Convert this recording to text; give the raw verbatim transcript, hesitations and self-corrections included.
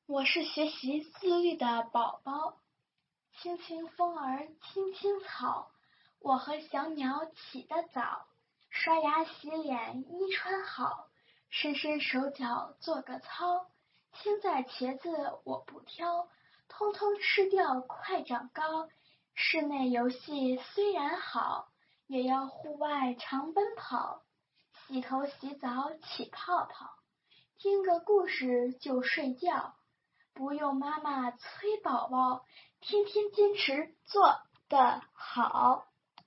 我是学习自律的宝宝，青青风儿青青草，我和小鸟起得早，刷牙洗脸衣穿好，伸伸手脚做个操，青菜茄子我不挑，通通吃掉快长高。室内游戏虽然好，也要户外常奔跑，洗头洗澡起泡泡，听个故事就睡觉，不用妈妈催宝宝，天天坚持做得好。